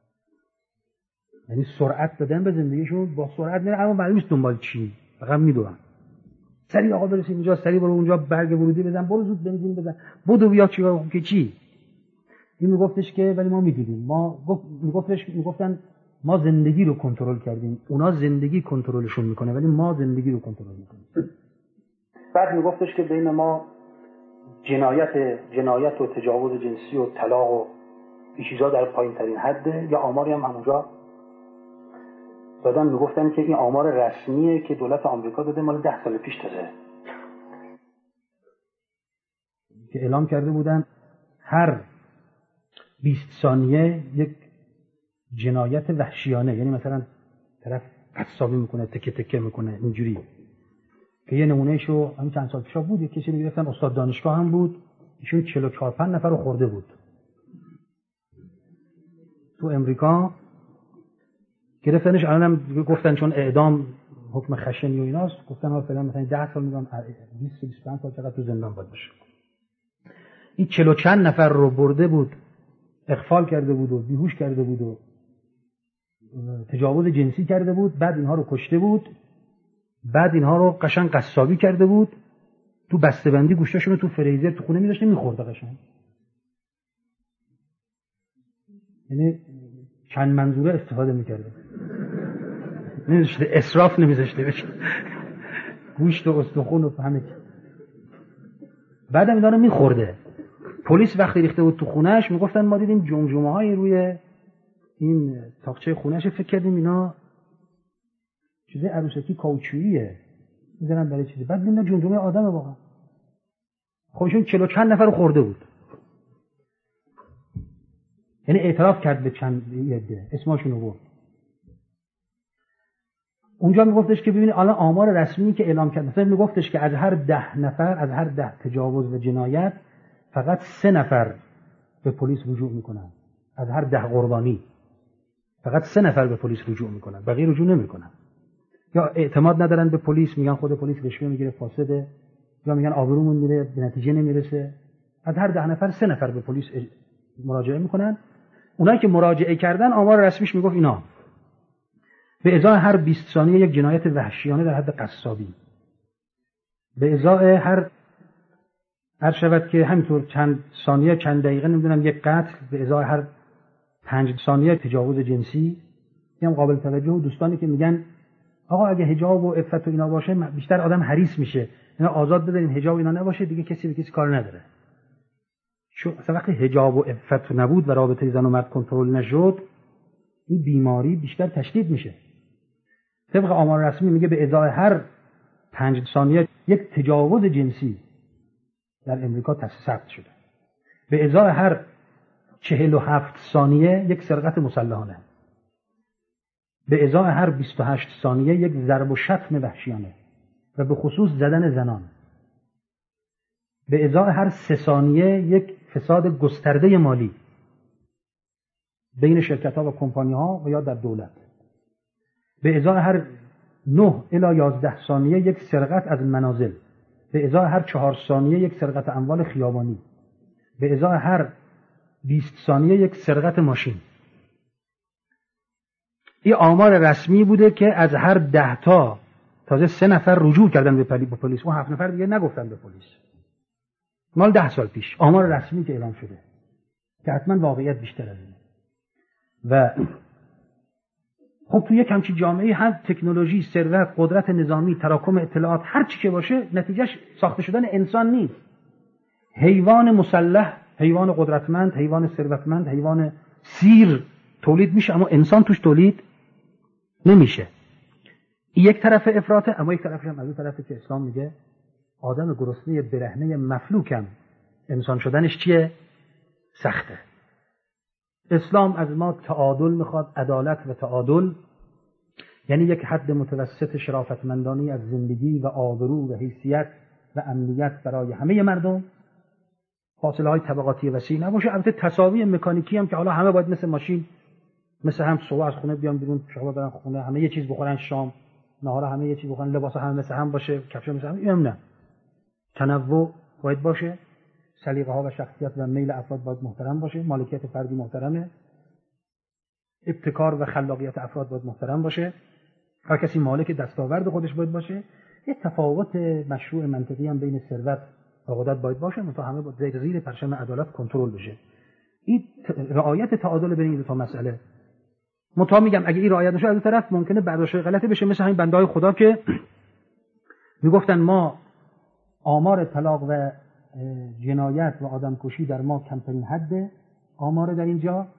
Speaker 1: یعنی سرعت دادن به زندگیشون، با سرعت میره اما معلوم نیست دنبال چی، فقط میدونن. سریع آقا برسیم اینجا، سریع برو اونجا برگ ورودی بزن، برو زود بنزین بزن، بدو بیا چیکار که چی. این میگفتش که ولی ما میدیدیم. ما گفت میگفتش میگفتن ما زندگی رو کنترل کردیم، اونا زندگی کنترلشون میکنه ولی ما زندگی رو کنترل میکنیم. بعد میگفتش که بین ما جنایت جنایت و تجاوز جنسی و طلاق و این چیزا در پایین ترین حده. یا آماری هم همونجا دادن، میگفتن که این آمار رسمیه که دولت آمریکا داده، مال ده سال پیش تازه، که اعلام کرده بودن هر بیست ثانیه یک جنایت وحشیانه، یعنی مثلا طرف قصابی میکنه، تکه تکه میکنه، اینجوری. که یه نمونهشو همین چند سال پیش بود، یک کسی رو گرفتن، استاد دانشگاه هم بود، ایشون چهل و چهار پنج نفر رو خورده بود. تو امریکا گرفتنش، الانم گفتن چون اعدام حکم خشنی و ایناست، گفتن ها فعلا مثلا ده سال میگن بیست بیست و پنج سال چقدر تو زندان باید باشه. این چهل و چند نفر رو برده بود، اغفال کرده بود و بیهوش کرده بود و تجاوز جنسی کرده بود، بعد اینها رو کشته بود، بعد اینها رو قشنگ قصابی کرده بود، تو بسته‌بندی گوشتاشون رو تو فریزر تو خونه می‌ذاشته می‌خورد قشنگ. یعنی چند منظوره استفاده می‌کرده. نمی‌ذاشته اسراف نمی‌ذاشته بشه. گوشت و استخوان و همه چی. بعدم اینا رو می‌خورده. پلیس وقتی ریخته بود تو خونه‌اش میگفتن ما دیدیم جمجمه‌های روی این تاقچه خونه‌اش، فکر کردیم اینا چیزای عروسکی کاوچوییه میذارن برای چیزی، بعد دیدن جمجمه آدمه واقعا. خودشون چلو چند نفر رو خورده بود. یعنی اعتراف کرد به چند عده، اسمشون رو برد. اونجا میگفتش که ببینید الان آمار رسمی که اعلام کرد، مثلا میگفتش که از هر ده نفر، از هر ده تجاوز و جنایت فقط سه نفر به پلیس رجوع میکنن. از هر ده قربانی فقط سه نفر به پلیس رجوع میکنن، بقیه رجوع نمیکنن. یا اعتماد ندارن به پلیس، میگن خود پلیس رشوه میگیره، فاسده، یا میگن آبرومون میره، به نتیجه نمیرسه. از هر ده نفر سه نفر به پلیس مراجعه میکنن. اونایی که مراجعه کردن آمار رسمیش میگفت اینا به ازای هر بیست ثانیه یک جنایت وحشیانه در حد قصابی، به ازای هر هر شود که همینطور چند ثانیه چند دقیقه نمیدونم یک قتل، به ازای هر پنج ثانیه تجاوز جنسی. هم قابل توجه و دوستانی که میگن آقا اگه حجاب و عفت و اینا باشه بیشتر آدم حریص میشه، اینا آزاد بذارین حجاب اینا نباشه دیگه کسی به کسی کار نداره. چون اصلا وقتی حجاب و عفت نبود و رابطه زن و مرد کنترل نشد، این بیماری بیشتر تشدید میشه. طبق آمار رسمی میگه به ازای هر پنج ثانیه یک تجاوز جنسی در امریکا ثبت شده. به ازای هر چهل و هفت ثانیه یک سرقت مسلحانه. به ازای هر بیست و هشت ثانیه یک ضرب و شتم وحشیانه و به خصوص زدن زنان. به ازای هر سه ثانیه یک فساد گسترده مالی بین شرکت‌ها و کمپانی‌ها و یا در دولت. به ازای هر نه الی یازده ثانیه یک سرقت از منازل. به ازای هر چهار ثانیه یک سرقت اموال خیابانی. به ازای هر بیست ثانیه یک سرقت ماشین. این آمار رسمی بوده که از هر ده تا تازه سه نفر رجوع کردن به پلیس، اون هفت نفر دیگه نگفتن به پلیس. مال ده سال پیش آمار رسمی که اعلام شده که حتما واقعیت بیشتر از اینه. و خب تو یک همچین جامعه هم تکنولوژی، ثروت، قدرت نظامی، تراکم اطلاعات، هر چی که باشه نتیجهش ساخته شدن انسان نیست. حیوان مسلح، حیوان قدرتمند، حیوان ثروتمند، حیوان سیر تولید میشه، اما انسان توش تولید نمیشه. یک طرف افراطه، اما یک طرفش هم از اون طرفی که اسلام میگه آدم گرسنه برهنه مفلوکم انسان شدنش چیه؟ سخته. اسلام از ما تعادل میخواد، عدالت و تعادل، یعنی یک حد متوسط شرافتمندانی از زندگی و آبرو و حیثیت و امنیت برای همه مردم، فاصله های طبقاتی وسیع نباشه. البته تساوی مکانیکی هم که حالا همه باید مثل ماشین، مثل هم صبح از خونه بیان بیرون، شب برن خونه، همه یه چیز بخورن، شام نهار همه یه چیز بخورن، لباس هم مثل هم باشه، کفش مثل هم، اینم نه. تنوع باید باشه، سلیقه ها و شخصیت و میل افراد باید محترم باشه، مالکیت فردی محترمه، ابتکار و خلاقیت افراد باید محترم باشه، هر کسی مالک دستاورد خودش باید باشه. یه تفاوت مشروع منطقی هم بین ثروت و قدرت باید باشه، منتها همه باید زیر زیر پرچم عدالت کنترل بشه. این رعایت تعادل بین این دو تا مسئله. منتها میگم اگه این رعایت نشه، از اون طرف ممکنه برداشت غلطی بشه، مثل همین بنده‌های خدا که میگفتن ما آمار طلاق و جنایت و آدمکشی در ما کمترین حد آمار در اینجا،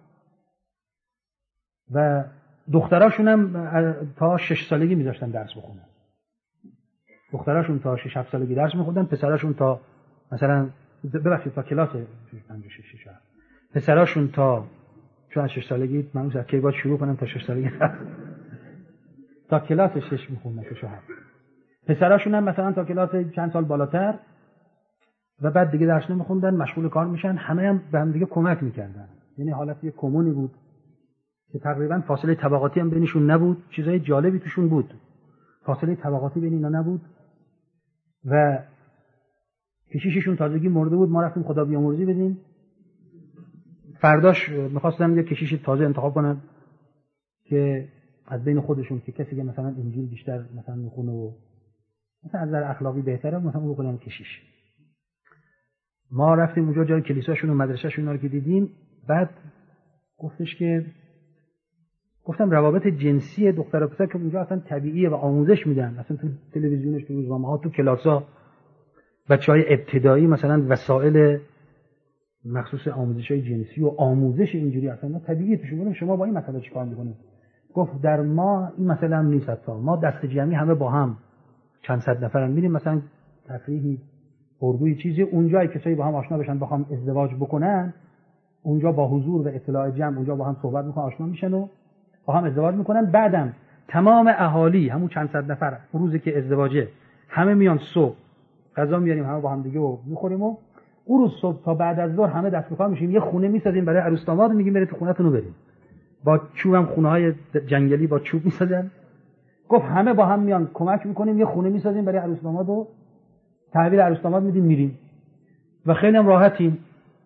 Speaker 1: و دختراشون هم تا شش سالگی میذاشتن درس بخونن. دختراشون تا شش هفت سالگی درس میخوندن، پسراشون تا مثلا ببخشید تا کلاس پنج و شش شش پسراشون تا چون از شش سالگی من از کی باید شروع کنم تا شش سالگی تا کلاس شش میخوندن، شش و هفت. پسراشون هم مثلا تا کلاس چند سال بالاتر و بعد دیگه درس نمیخوندن، مشغول کار میشن، همه هم به هم دیگه کمک میکردن. یعنی حالت یه کمونی بود که تقریبا فاصله طبقاتی هم بینشون نبود، چیزای جالبی توشون بود، فاصله طبقاتی بین اینا نبود. و کشیششون تازگی مرده بود، ما رفتیم خدا بیامرزی بدیم، فرداش میخواستم یه کشیش تازه انتخاب کنن که از بین خودشون که کسی که مثلا انجیل بیشتر مثلا میخونه و مثلا از نظر اخلاقی بهتره مثلا اون بکنن کشیش. ما رفتیم اونجا جای کلیساشون و مدرسه‌شون رو که دیدیم، بعد گفتش که گفتم روابط جنسی دختر و پسر که اونجا اصلا طبیعیه و آموزش میدن، اصلا تو تلویزیونش، تو روزنامه‌ها، تو کلاس‌ها بچه‌های ابتدایی مثلا وسایل مخصوص آموزش‌های جنسی و آموزش اینجوری اصلا طبیعیه توشون. شما با این مسئله چیکار می‌کنید؟ گفت در ما این مسئله هم نیست، تا ما دست جمعی همه با هم چند صد نفرن میریم مثلا تفریحی اردوی چیزی، اونجا کسایی با هم آشنا بشن بخوام ازدواج بکنن، اونجا با حضور و اطلاع جمع اونجا با هم صحبت میکنن، آشنا میشن و با هم ازدواج میکنن. بعدم تمام اهالی همون چند صد نفر روزی که ازدواجه همه میان صبح غذا میاریم همه با هم دیگه و میخوریم و اون روز صبح تا بعد از ظهر همه دست به کار میشیم، یه خونه میسازیم برای عروس داماد، میگیم برید تو خونه‌تون رو برید. با چوبم خونه‌های جنگلی با چوب میسازن. گفت همه با هم میان کمک میکنیم، یه خونه میسازیم برای عروس داماد و تحویل عروس داماد میدیم میریم و خیلی هم راحتیم.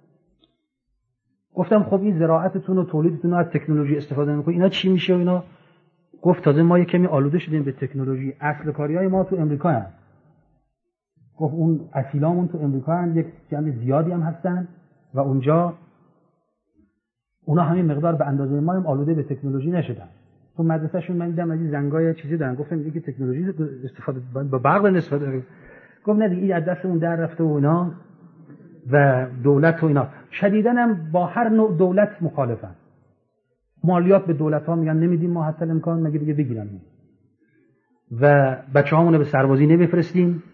Speaker 1: گفتم خب این زراعتتون و تولیدتون از تکنولوژی استفاده میکنید، اینا چی میشه و اینا؟ گفت تازه ما یه کمی آلوده شدیم به تکنولوژی، اصل کاریای ما تو امریکا هست. گفت اون اصیلامون تو امریکا هستن، یک جمع زیادی هم هستن و اونجا اونا همین مقدار به اندازه ما هم آلوده به تکنولوژی نشدن. تو مدرسه‌شون من دیدم از این زنگای چیزی دارن، گفتم میگه که تکنولوژی استفاده با برق استفاده داره. گفت نه دیگه این از دستمون در رفته و اینا و دولت و اینا. شدیداً هم با هر نوع دولت مخالفن. مالیات به دولت‌ها میگن نمیدیم ما حتی امکان مگه دیگه بگیرن و بچه‌هامون رو به سربازی نمیفرستیم،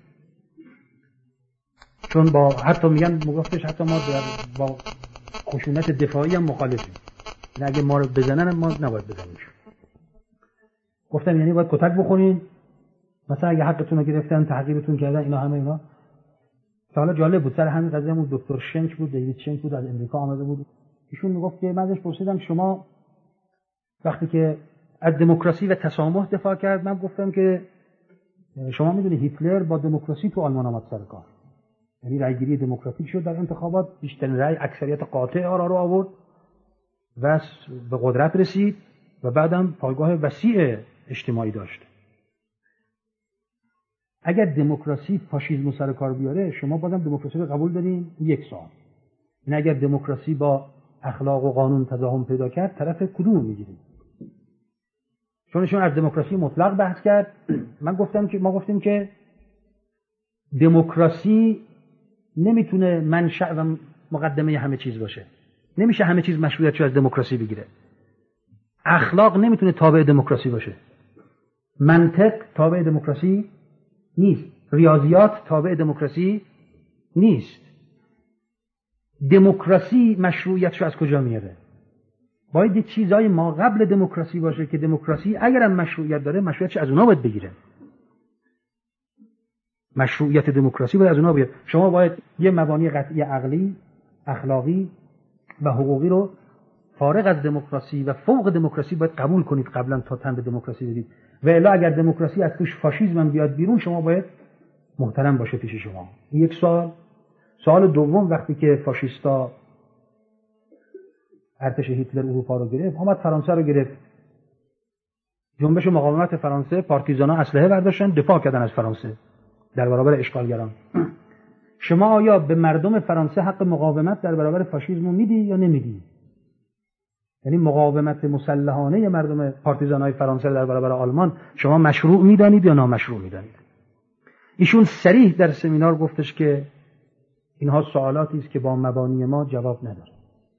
Speaker 1: چون با حتی میگن مگفتش حتی ما با خشونت دفاعی هم مخالفیم، نه اگه ما رو بزنن ما نباید بزنیم. گفتم یعنی باید کتک بخورین، مثلا اگه حقتون رو گرفتن تعقیبتون کردن اینا همه اینا. حالا جالب بود سر همین قضیه بود دکتر شنک بود، دیوید شنک بود، از امریکا آمده بود. ایشون میگفت که من ازش پرسیدم شما وقتی که از دموکراسی و تسامح دفاع کرد، من گفتم که شما میدونی هیتلر با دموکراسی تو آلمان آمد سر کار، یعنی رأیگیری دموکراتیک شد در انتخابات، بیشترین رأی اکثریت قاطع آرا رو آورد و به قدرت رسید و بعدم پایگاه وسیع اجتماعی داشت. اگر دموکراسی فاشیسم سر کار بیاره شما بازم دموکراسی رو قبول دارین؟ یک سوال. این اگر دموکراسی با اخلاق و قانون تضاهم پیدا کرد طرف کدوم میگیرید؟ چون ایشون از دموکراسی مطلق بحث کرد. من گفتم که ما گفتیم که دموکراسی نمیتونه منشأ و مقدمه همه چیز باشه. نمیشه همه چیز مشروعیتشو از دموکراسی بگیره. اخلاق نمیتونه تابع دموکراسی باشه. منطق تابع دموکراسی نیست. ریاضیات تابع دموکراسی نیست. دموکراسی مشروعیتشو از کجا میاره؟ باید یه چیزای ما قبل دموکراسی باشه که دموکراسی اگرم مشروعیت داره مشروعیتش از اونها باید بگیره. مشروعیت دموکراسی باید از اونها بیاد. شما باید یه مبانی قطعی عقلی، اخلاقی و حقوقی رو فارغ از دموکراسی و فوق دموکراسی باید قبول کنید قبلا تا تن به دموکراسی بدید. و الا اگر دموکراسی از توش فاشیسم بیاد بیرون شما باید محترم باشه پیش شما. این یک سوال. سوال دوم، وقتی که فاشیستا ارتش هیتلر اروپا رو گرفت، آمد فرانسه رو گرفت. جنبش مقاومت فرانسه، پارتیزانا اسلحه برداشتن دفاع کردن از فرانسه در برابر اشغالگران. شما آیا به مردم فرانسه حق مقاومت در برابر فاشیسم رو میدی یا نمیدی؟ یعنی مقاومت مسلحانه مردم پارتیزانای فرانسه در برابر آلمان شما مشروع میدانید یا نامشروع میدانید؟ ایشون صریح در سمینار گفتش که اینها سوالاتی است که با مبانی ما جواب نداره.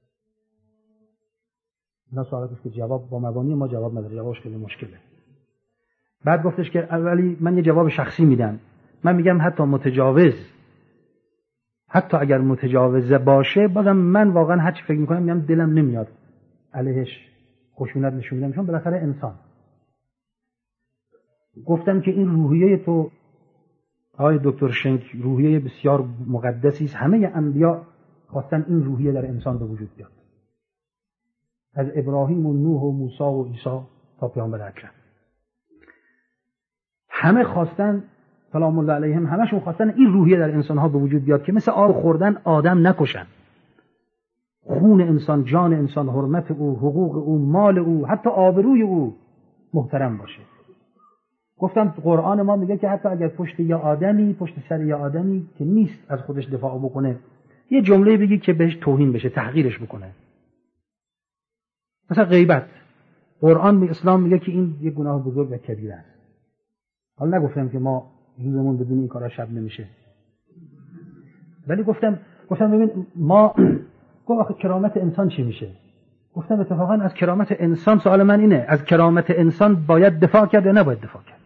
Speaker 1: اینا سوالاتی است که جواب با مبانی ما جواب نداره، جوابش خیلی مشکله. بعد گفتش که اولی من یه جواب شخصی میدم. من میگم حتی متجاوز، حتی اگر متجاوز باشه، بازم من واقعا هر چی فکر میکنم میگم دلم نمیاد علیهش خشونت نشون بدم، چون بالاخره انسان. گفتم که این روحیه تو آقای دکتر شنک روحیه بسیار مقدسی است. همه انبیا خواستن این روحیه در انسان به وجود بیاد، از ابراهیم و نوح و موسی و عیسی تا پیامبر اکرم. همه خواستن سلام الله علیهم، همشون خواستن این روحیه در انسان‌ها به وجود بیاد که مثل آب خوردن آدم نکشن. خون انسان، جان انسان، حرمت او، حقوق او، مال او، حتی آبروی او محترم باشه. گفتم قرآن ما میگه که حتی اگر پشت یا آدمی، پشت سر یا آدمی که نیست از خودش دفاع بکنه، یه جمله بگی که بهش توهین بشه، تحقیرش بکنه، مثلا غیبت، قرآن به اسلام میگه که این یه گناه بزرگ و کبیره است. حالا نگفتم که ما روزمون بدون این کارا شب نمیشه، ولی گفتم گفتم ببین ما گفت آخه کرامت انسان چی میشه؟ گفتم اتفاقا از کرامت انسان، سوال من اینه، از کرامت انسان باید دفاع کرد یا نباید دفاع کرد؟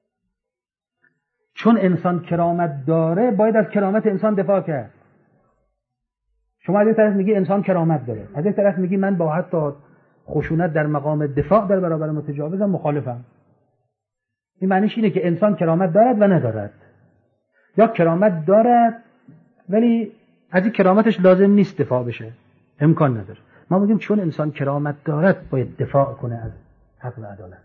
Speaker 1: چون انسان کرامت داره باید از کرامت انسان دفاع کرد. شما از یک طرف میگی انسان کرامت داره، از یک طرف میگی من با حتی خشونت در مقام دفاع در برابر متجاوزم مخالفم. این معنیش اینه که انسان کرامت دارد و ندارد، یا کرامت دارد ولی از این کرامتش لازم نیست دفاع بشه، امکان نداره. ما میگیم چون انسان کرامت دارد باید دفاع کنه از حق و عدالت.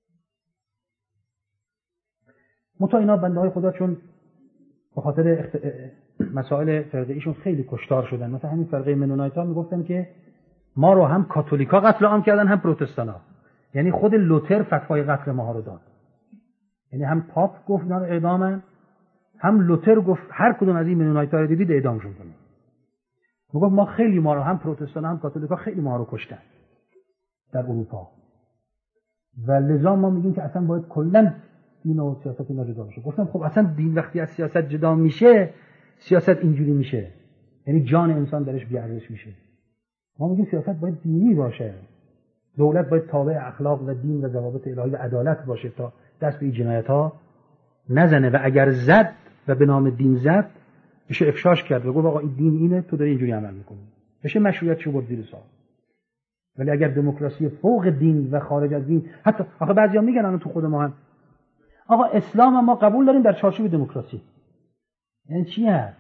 Speaker 1: متا اینا بنده های خدا چون به خاطر اخت... مسائل فرقه ایشون خیلی کشتار شدن. مثلا همین فرقه منونایت ها میگفتن که ما رو هم کاتولیکا قتل عام کردن هم پروتستان ها، یعنی خود لوتر فتوای قتل ما رو داد، یعنی هم پاپ گفت اینا رو اعدامن، هم لوتر گفت هر کدوم از این منونایت ها رو دیدید اعدامشون کنید. میگفت ما خیلی ما رو هم پروتستان هم کاتولیکا خیلی ما رو کشتن در اروپا، و لذا ما میگیم که اصلا باید کلا دین و سیاست اینا جدا بشه. گفتم خب اصلا دین وقتی از سیاست جدا میشه، سیاست اینجوری میشه، یعنی جان انسان درش بی‌ارزش میشه. ما میگیم سیاست باید دینی باشه، دولت باید تابع اخلاق و دین و ضوابط الهی و عدالت باشه تا دست به این جنایت ها نزنه، و اگر زد و به نام دین زد بشه افشاش کرد و گفت آقا این دین اینه، تو داری اینجوری عمل میکنی، بشه مشروعیت شو برد زیر سوال. ولی اگر دموکراسی فوق دین و خارج از دین، حتی آخه بعضیا میگن الان تو خود ما هم آقا اسلام ما قبول داریم در چارچوب دموکراسی، یعنی چی هست؟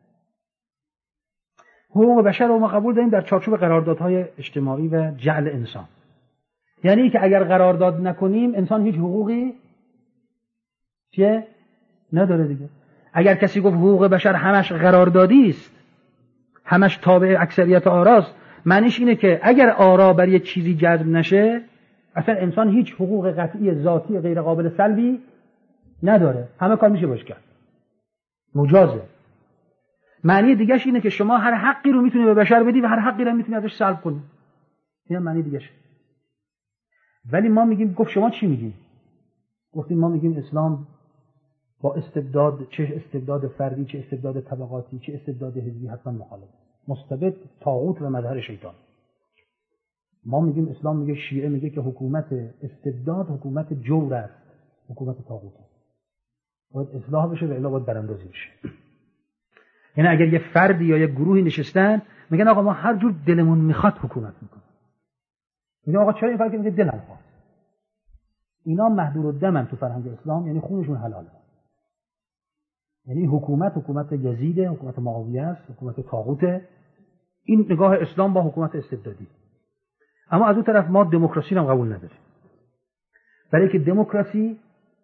Speaker 1: حقوق بشر رو ما قبول داریم در چارچوب قراردادهای اجتماعی و جعل انسان، یعنی که اگر قرارداد نکنیم انسان هیچ حقوقی چیه؟ نداره دیگه. اگر کسی گفت حقوق بشر همش قراردادی است، همش تابع اکثریت آراست، معنیش اینه که اگر آرا بر یه چیزی جذب نشه اصلا انسان هیچ حقوق قطعی ذاتی غیر قابل سلبی نداره، همه کار میشه باش کرد، مجازه. معنی دیگهش اینه که شما هر حقی رو میتونی به بشر بدی و هر حقی رو میتونی ازش سلب کنی، این هم معنی دیگهش. ولی ما میگیم، گفت شما چی میگیم؟ گفتیم ما میگیم اسلام با استبداد، چه استبداد فردی، چه استبداد طبقاتی، چه استبداد حزبی حتما مخالف، مستبد، طاغوت و مظهر شیطان. ما میگیم اسلام میگه، شیعه میگه که حکومت استبداد حکومت جور است، حکومت طاغوت است، باید اصلاح بشه و الا باید براندازی بشه. یعنی اگر یه فردی یا یه گروهی نشستن میگن آقا ما هر جور دلمون میخواد حکومت میکنیم، میگن آقا چرا این فرقی؟ میگه دلم خواست. اینا محدور الدمن تو فرهنگ اسلام، یعنی خونشون حلاله. یعنی حکومت حکومت یزید، حکومت معاویه است، حکومت طاغوت. این نگاه اسلام با حکومت استبدادی. اما از اون طرف ما دموکراسی رو قبول نداریم، برای که دموکراسی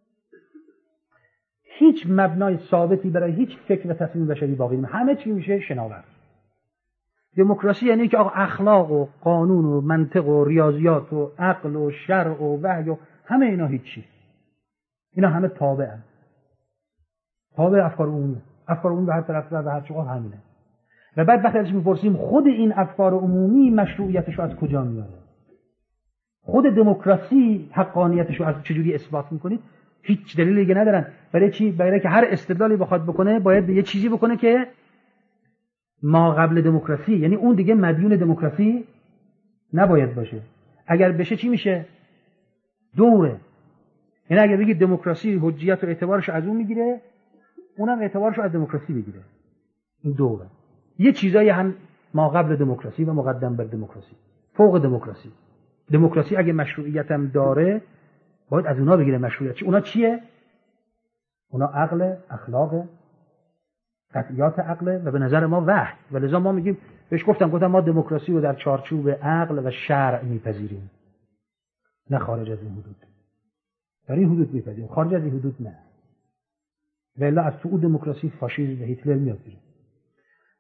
Speaker 1: هیچ مبنای ثابتی برای هیچ فکر و تصمیم بشری باقی نمیشه، همه چی میشه شناور. دموکراسی یعنی که آقا اخلاق و قانون و منطق و ریاضیات و عقل و شرع و وحی و همه اینا هیچی، اینا همه تابعن، تابع افکار عمومی. افکار عمومی به هر طرف و هر چقدر همینه. و بعد وقتی ازش میپرسیم خود این افکار عمومی مشروعیتش رو از کجا میاره؟ خود دموکراسی حقانیتش رو از چجوری اثبات میکنید؟ هیچ دلیل دیگه ندارن. برای چی؟ برای که هر استدلالی بخواد بکنه باید به یه چیزی بکنه که ما قبل دموکراسی، یعنی اون دیگه مدیون دموکراسی نباید باشه. اگر بشه چی میشه؟ دوره. یعنی اگر بگید دموکراسی حجیت و اعتبارش از اون میگیره، اونم اعتبارش از دموکراسی بگیره. این دوره. یه چیزایی هم ما قبل دموکراسی و مقدم بر دموکراسی، فوق دموکراسی. دموکراسی اگه مشروعیت هم داره باید از اونا بگیره مشروعیت. اونا چیه؟ اونا عقل، اخلاق، قطعیات عقل و به نظر ما وحی. و لذا ما میگیم، بهش گفتم گفتم ما دموکراسی رو در چارچوب عقل و شرع میپذیریم، نه خارج از این حدود. در این حدود میپذیریم، خارج از این حدود نه. و الا از تو دموکراسی فاشیسم و هیتلر میاد بیرون.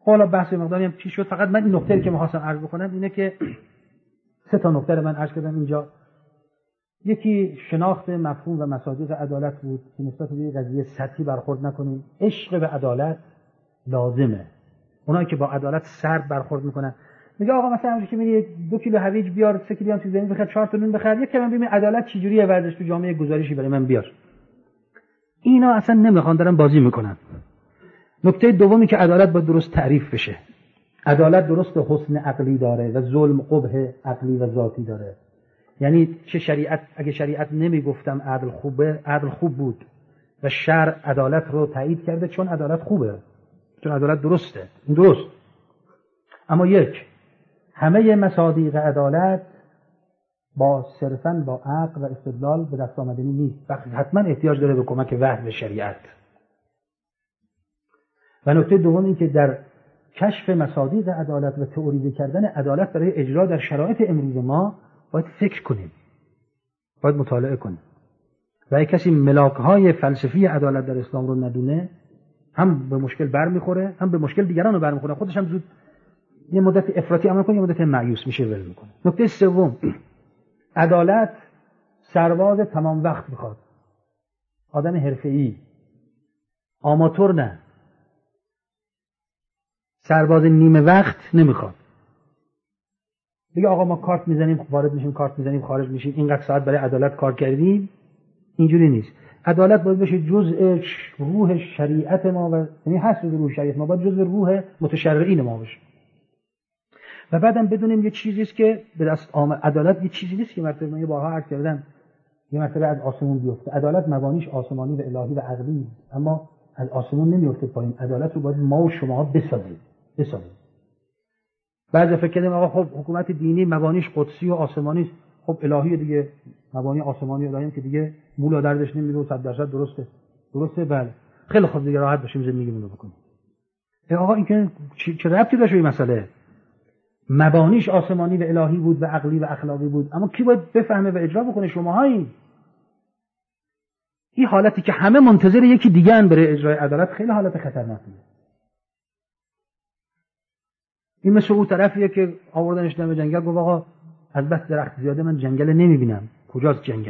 Speaker 1: حالا بحث مقداری هم پیش شد. فقط من این نکته‌ای که می‌خواستم عرض بکنم اینه که سه تا نکته رو من عرض کردم اینجا. یکی شناخت مفهوم و مصادیق عدالت بود که نسبت به قضیه سطحی برخورد نکنیم. عشق به عدالت لازمه. اونایی که با عدالت سرد برخورد میکنن میگه آقا مثلا همونجوری که میگی دو کیلو هویج بیار، سه کیلو هم چیز زمین بخر، چهار تا نون بخر، یک کلمه ببین عدالت چجوریه ورزش تو جامعه گزارشی برای من بیار. اینا اصلا نمیخوان، دارن بازی میکنن. نکته دومی که عدالت باید درست تعریف بشه. عدالت درست حسن عقلی داره و ظلم قبح عقلی و ذاتی داره. یعنی چه شریعت، اگه شریعت نمیگفتم عدل خوبه، عدل خوب بود و شرع عدالت رو تایید کرده چون عدالت خوبه، چون عدالت درسته. این درست. اما یک، همه مصادیق عدالت با صرفاً با عقل و استدلال به دست آمدنی نیست. حتما احتیاج داره به کمک وحی و شریعت. و نکته دوم این که در کشف مصادیق عدالت و تئوریزه کردن عدالت برای اجرا در شرایط امروز ما باید فکر کنیم، باید مطالعه کنیم. و اگه کسی ملاک‌های فلسفی عدالت در اسلام رو ندونه، هم به مشکل برمیخوره، هم به مشکل دیگران رو برمیخوره، خودش هم زود یه مدت افراطی عمل کنه، یه مدت مایوس میشه، ول میکنه. نکته سوم، عدالت سرباز تمام وقت میخواد، آدم حرفه‌ای، آماتور نه. سرباز نیمه وقت نمیخواد. دیگه آقا ما کارت میزنیم وارد میشیم، کارت میزنیم خارج میشیم، اینقدر ساعت برای عدالت کار کردیم. اینجوری نیست. عدالت باید بشه جزء روح شریعت ما، و یعنی هست جزء روح شریعت ما، باید جزء روح متشرعین ما بشه. و بعدم بدونیم یه چیزی است که به دست آمد. عدالت یه چیزی نیست که مرتبه من یه بارها عرض کردم یه مرتبه از آسمون بیفته. عدالت مبانیش آسمانی و الهی و عقلی، اما از آسمون نمیفته پایین. عدالت رو باید ما و شماها بسازیم بسازیم. بعضی فکر کردیم آقا خب حکومت دینی مبانیش قدسی و آسمانی است. خب الهی دیگه، مبانی آسمانی و الهی که دیگه مولا دردش نمیره و صد درصد درسته. درسته بله. خیلی خوب دیگه راحت باشیم زندگیمون رو بکنیم. آقا این که چه ربطی داشت به این مسئله؟ مبانیش آسمانی و الهی بود و عقلی و اخلاقی بود، اما کی باید بفهمه و اجرا بکنه؟ شماهایی. این حالتی که همه منتظر یکی دیگه ان برای اجرای عدالت خیلی حالت خطرناکیه. این مثل اون طرفیه که آوردنش دم جنگل، گفت آقا از بس درخت زیاده من جنگل نمیبینم. کجاست جنگل؟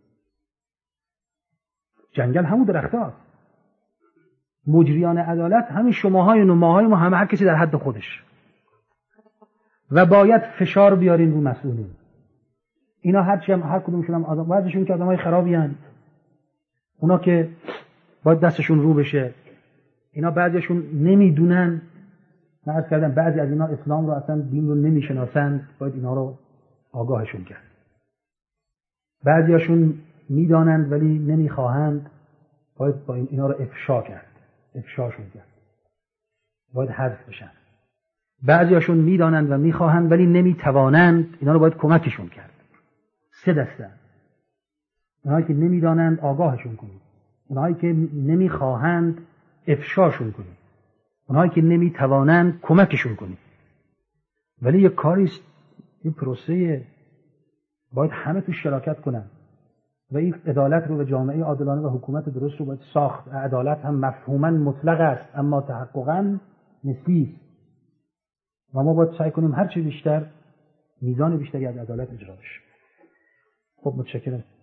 Speaker 1: جنگل همون درختاست. مجریان عدالت همین شماهای و ماهای ما، همه هر کسی در حد خودش. و باید فشار بیارین رو مسئولین. اینا هرچی هم هر کدومشون هم آدم، بعضیشون که آدمای خرابی ان، اونا که باید دستشون رو بشه. اینا بعضیشون نمیدونن. من عرض کردم بعضی از اینا اسلام رو اصلا دین رو نمیشناسن، باید اینا رو آگاهشون کرد. بعضیاشون میدانند ولی نمیخواهند، باید با این اینا رو افشا کرد، افشاشون کرد، باید حذف بشن. بعضیاشون میدانند و میخواهند ولی نمیتوانند، اینا رو باید کمکشون کرد. سه دسته. اونایی که نمیدانند آگاهشون کنید، اونایی که نمیخواهند افشاشون کنید، اونایی که نمیتوانند کمکشون کنید. ولی یک کاری است، این پروسه باید همه تو شراکت کنن و این عدالت رو و جامعه عادلانه و حکومت درست رو باید ساخت. عدالت هم مفهوما مطلق است اما تحققا نسبی است و ما باید سعی کنیم هر چه بیشتر میزان بیشتری از عدالت اجرا بشه. خب متشکرم.